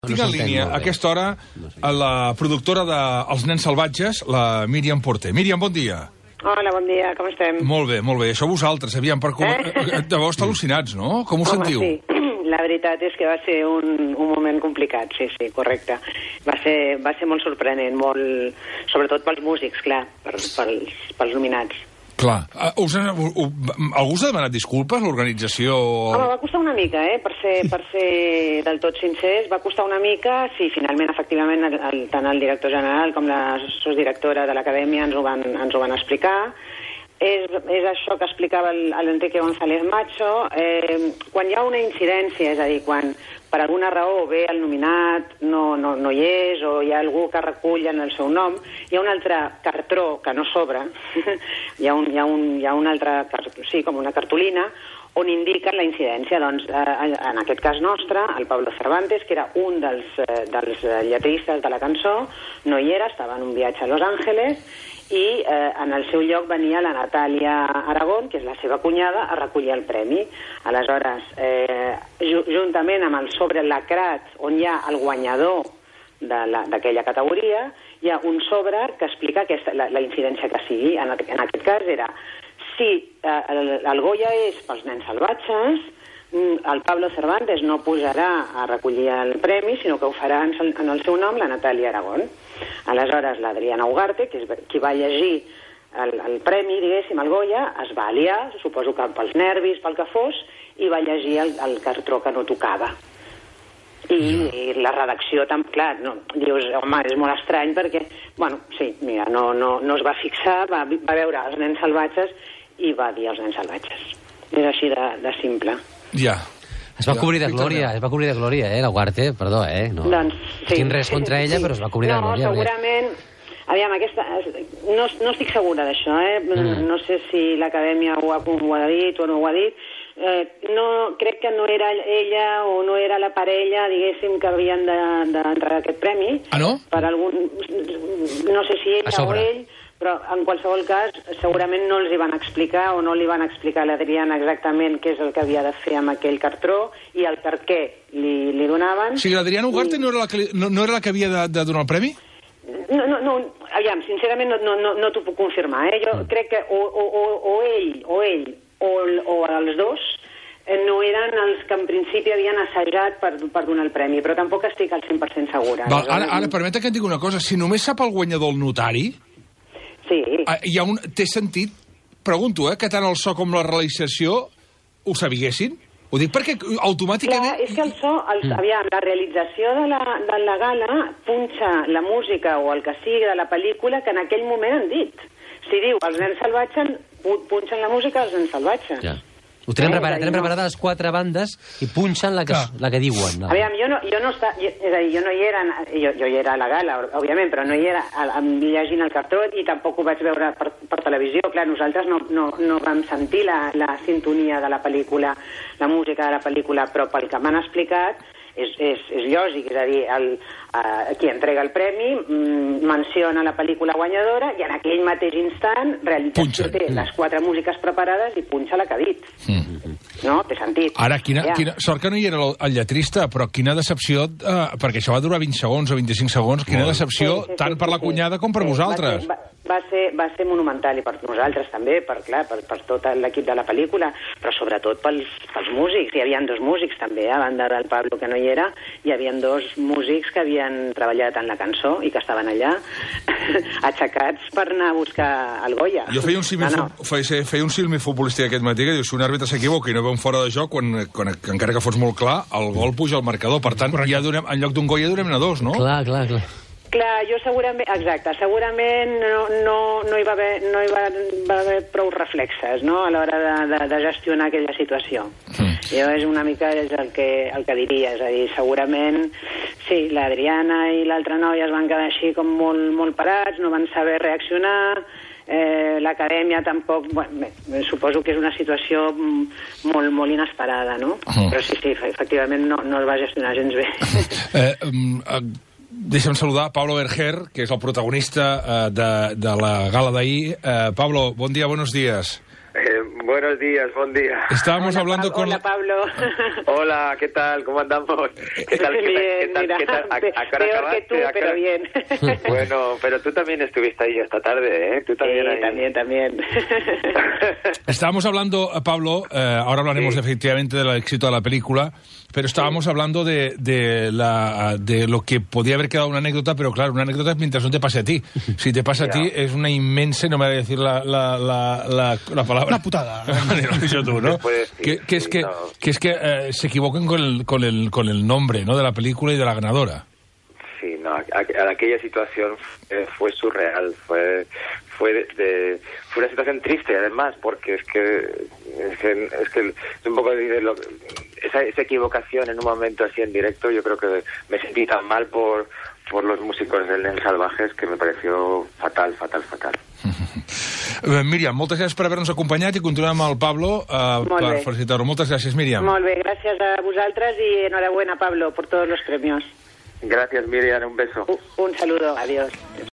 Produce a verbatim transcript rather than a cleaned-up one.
Tinc en línia a aquesta hora a la productora de Els Nens Salvatges, la Míriam Porter. Míriam, bon dia. Hola, bon dia, com estem? Molt bé, molt bé. Això vosaltres, aviam, per com... Eh? Deveu estar al·lucinats, no? Com ho Home, sentiu? Sí. La veritat és que va ser un, un moment complicat, sí, sí, correcte. Va ser, va ser molt sorprenent, molt... sobretot pels músics, clar, per, pels, pels nominats. Clar. Uh, us ha, uh, uh, algú us ha demanat disculpes, l'organització? Home, va costar una mica, eh? Per ser, per ser del tot sincers, va costar una mica. Sí, finalment, efectivament, el, el, tant el director general com la sosdirectora de l'acadèmia ens, ho van, ens ho van explicar. És, és això que explicava l'Enrique González Macho. Eh, quan hi ha una incidència, és a dir, quan per alguna raó ve el nominat, no, no, no hi és, o hi ha algú que recull en el seu nom, hi ha un altre cartró que no sobra, hi, ha un, hi, ha un, hi ha un altre, sí, com una cartolina, on indiquen la incidència. Doncs, eh, en aquest cas nostre, el Pablo Cervantes, que era un dels, eh, dels lletristes de la cançó, no hi era, estava en un viatge a Los Angeles, i eh, en el seu lloc venia la Natàlia Aragón, que és la seva cunyada, a recollir el premi. Aleshores, eh, ju juntament amb el sobre lacrat, on hi ha el guanyador d'aquella categoria, hi ha un sobre que explica aquesta, la, la incidència que sigui. En, en aquest cas era, si eh, el, el Goya és pels Nens Salvatges, el Pablo Cervantes no pujarà a recollir el premi, sinó que ho farà en, en el seu nom la Natàlia Aragón. Aleshores, l'Adriana Ugarte, que és qui va llegir el, el premi, diguéssim, el Goya, es va aliar, suposo que pels nervis, pel que fos, i va llegir el, el cartró que no tocava. I, i la redacció, tan clar, no, dius, home, és molt estrany perquè, bueno, sí, mira, no, no, no es va fixar, va, va veure els Nens Salvatges i va dir els Nens Salvatges. És així de, de simple. Ja. Es va ja. cobrir de glòria, es va cobrir de glòria, eh, la Ugarte, perdó, eh? No, doncs, sí. Tinc res contra ella, sí. Però es va cobrir no, de glòria. No, segurament... Aviam, aquesta... No, no estic segura d'això, eh? Mm. No sé si l'acadèmia ho, ha, ho ha dit o no ho ha dit. Eh, no, crec que no era ella o no era la parella, diguéssim, que havien d'entrar aquest premi. Ah, no? Per algun... No sé si ella o ell... Però, en qualsevol cas, segurament no els hi van explicar o no li van explicar a l'Adriana exactament què és el que havia de fer amb aquell cartró i el per què li, li donaven. O sigui, l'Adriana Ugarte I... no, era la que, no, no era la que havia de, de donar el premi? No, no, no, aviam, sincerament no, no, no, no t'ho puc confirmar, eh? Jo mm. crec que o, o, o, o ell o ell o, o els dos no eren els que en principi havien assajat per, per donar el premi, però tampoc estic al cent per cent segura. Val, ara, ara permeta que et digui una cosa. Si només sap el guanyador el notari... Sí. Hi ha un... Té sentit, pregunto, eh, que tant el so com la realització ho sabiguessin? Ho dic perquè automàticament... Clar, és que el so, el, mm. aviam, la realització de la, de la gala punxa la música o el que sigui de la pel·lícula que en aquell moment han dit. Si diu els Nens Salvatges, punxen la música dels Nens Salvatges. Ja. Ho tenen, eh, preparat, tenen no. preparades les quatre bandes i punxen la que, la que diuen. No? Aviam, jo no, jo no està, jo, és a dir, jo no hi era, jo, jo hi era a la gala, òbviament, però no hi era a, a, llegint el cartró i tampoc ho vaig veure per, per televisió. Clar, nosaltres no, no, no vam sentir la, la sintonia de la pel·lícula, la música de la pel·lícula, però pel que m'han explicat és, és, és lògic, és a dir, el, uh, qui entrega el premi mm, menciona la pel·lícula guanyadora i en aquell mateix instant realització té les quatre músiques preparades i punxa la que ha dit. Mm. No? Té sentit. Ara, quina, ja. quina, sort que no hi era el, el lletrista, però quina decepció, eh, perquè això va durar vint segons o vint-i-cinc segons, quina decepció sí, sí, sí, tant sí, per la cunyada com per sí, vosaltres. Va ser, va, va, ser, va ser monumental, i per nosaltres també, per, clar, per, per tot l'equip de la pel·lícula, però sobretot pels, pels músics. Hi havia dos músics també, a banda del Pablo, que no hi era, hi havia dos músics que havien treballat en la cançó i que estaven allà aixecats per anar a buscar el Goya. Jo feia un símil, no, no. feia, feia un símil futbolístic aquest matí, que diu, si un àrbitre s'equivoca i no ve un fora de joc, quan, quan, encara que fos molt clar, el gol puja al marcador. Per tant, ja donem, en lloc d'un Goya donem-ne dos, no? Clar, clar, clar. Clar, jo segurament, exacte, segurament no, no, no hi va haver, no hi va, va haver prou reflexes, no?, a l'hora de, de, de gestionar aquella situació. Mm. Jo és una mica és el que, el que diria, és a dir, segurament, sí, l'Adriana i l'altra noia es van quedar així com molt, molt parats, no van saber reaccionar, eh, l'acadèmia tampoc, bueno, bé, suposo que és una situació molt, molt inesperada, no? Mm. Però sí, sí, efectivament no, no es va gestionar gens bé. eh, um, uh... Deixa'm saludar Pablo Berger, que és el protagonista eh, de, de la gala d'ahir. Eh, Pablo, bon dia, buenos días. Eh, bueno, Buenos días, buen día. Estábamos Hola, hablando Pa- con... Hola, Pablo. Hola, ¿qué tal? ¿Cómo andamos? ¿Qué tal? ¿Qué tal? Bien, ¿Qué tal? mira, ¿Qué tal? ¿A, a qué hora peor acabaste? que tú, ¿A qué pero hora? bien. Bueno, pero tú también estuviste ahí esta tarde, ¿eh? Tú también Sí, ahí. también, también. Estábamos hablando, eh, Pablo, eh, ahora hablaremos Sí. efectivamente del éxito de la película, pero estábamos hablando de, de, la, de lo que podía haber quedado una anécdota, pero claro, una anécdota es mientras no te pase a ti. Si te pasa a ti, es una inmensa, no me voy a decir la, la, la, la, la palabra. Una putada. Lo has dicho tú, ¿no? Se puede decir, que, que es sí, que, no. que, es que eh, se equivocan con el, con, el, con el nombre, ¿no?, de la película y de la ganadora. Sí, no, a- a- aquella situación fue, fue surreal, fue fue de, de- fue una situación triste además, porque es que es que, es que es un poco de lo- esa, esa equivocación en un momento así en directo, yo creo que me sentí tan mal por por los músicos del Nen Salvajes que me pareció fatal, fatal, fatal. Eh, Míriam, moltes gràcies per haver-nos acompanyat i continuem amb el Pablo eh, Molt per bé. felicitar-lo. Moltes gràcies, Míriam. Molt bé, gracias a vosaltres y enhorabuena, Pablo, por todos los premios. Gracias, Miriam, un beso. Un, un saludo, adiós.